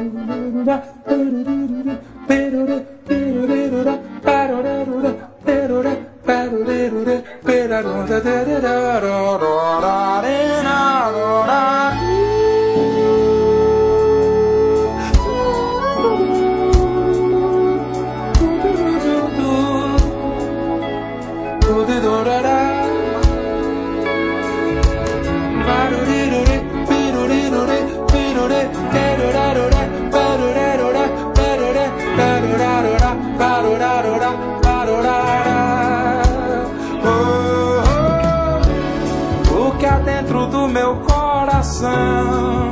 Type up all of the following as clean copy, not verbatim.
O que há dentro do meu coração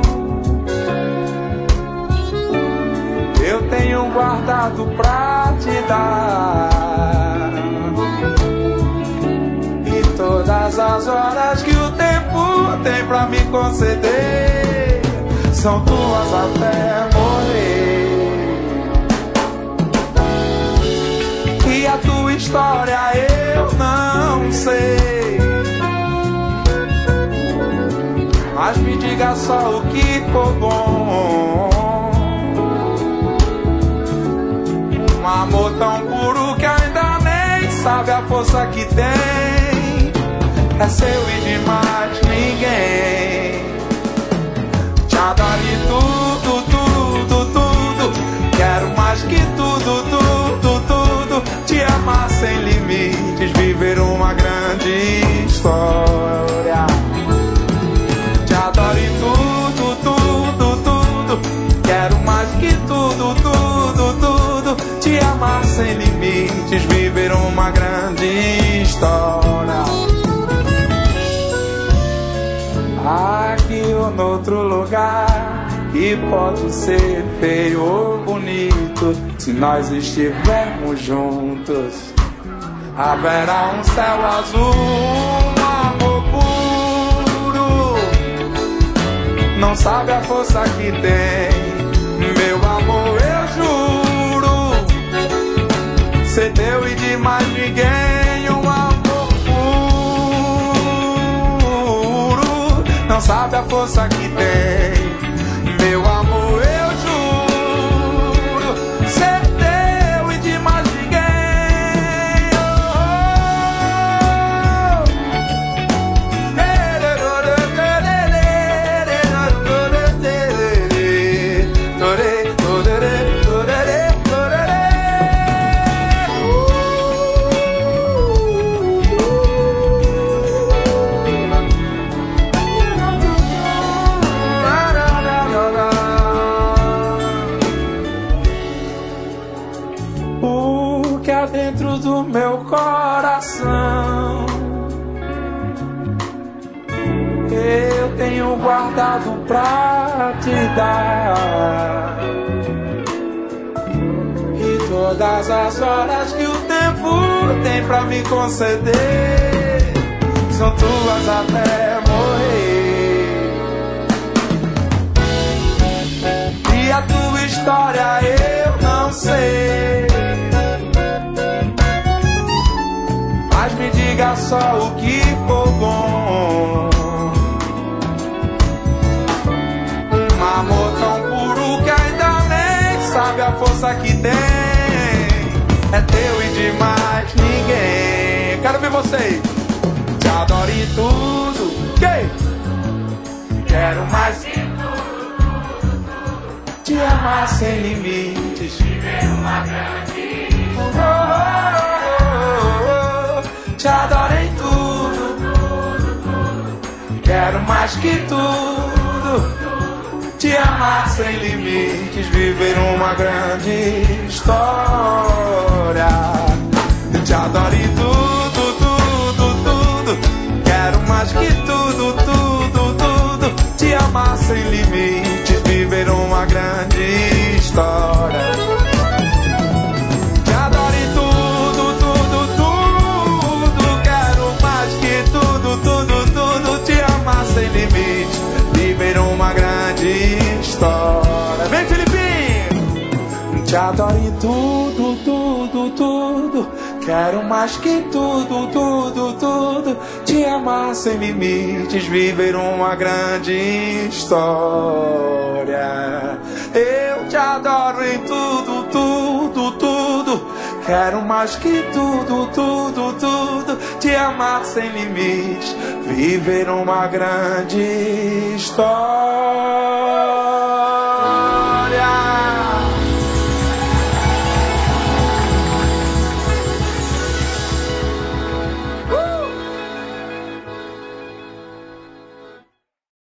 eu tenho guardado pra te dar, e todas as horas que o tempo tem pra me conceder são tuas até morrer. E a tua história eu não sei, mas me diga só o que for bom. Um amor tão puro que ainda nem sabe a força que tem, é seu e de mais ninguém. Te adoro e tudo, tudo, tudo, quero mais que tudo, tudo, tudo. Te amar sem limites, viver uma grande história. Te adoro e tudo, tudo, tudo, quero mais que tudo, tudo, tudo. Te amar sem limites, viver uma grande história. Aqui ou noutro lugar, que pode ser feio ou bonito, se nós estivermos juntos, haverá um céu azul, um amor puro. Não sabe a força que tem, meu amor, eu juro, ser teu e de mais ninguém. Um amor puro, não sabe a força que tem, meu amor, eu juro, ser teu e de mais ninguém. O que há dentro do meu coração eu tenho guardado pra te dar, e todas as horas que o tempo tem pra me conceder são tuas até morrer. E a tua história eu não sei, mas me diga só o que for bom. Um amor tão puro que ainda nem sabe a força que tem, é teu e de mais ninguém. Quero ver vocês. Te adoro e tudo, quero mais que tudo, te amar sem limites, viver uma grande história. Te adoro em tudo, quero mais que tudo, te amar sem limites, viver uma grande história. Te adoro em tudo, tudo, tudo, quero mais que tudo, tudo, tudo, te amar sem limites, viver uma grande história. Te adoro em tudo, tudo, tudo, quero mais que tudo, tudo, tudo, te amar sem limites, viver uma grande história. Vem, Filipinho! Te adoro em tudo, tudo, tudo, Quero mais que tudo, tudo, tudo, te amar sem limites, viver uma grande história. Eu te adoro em tudo, tudo, tudo. Quero mais que tudo, tudo, tudo, te amar sem limites, viver uma grande história.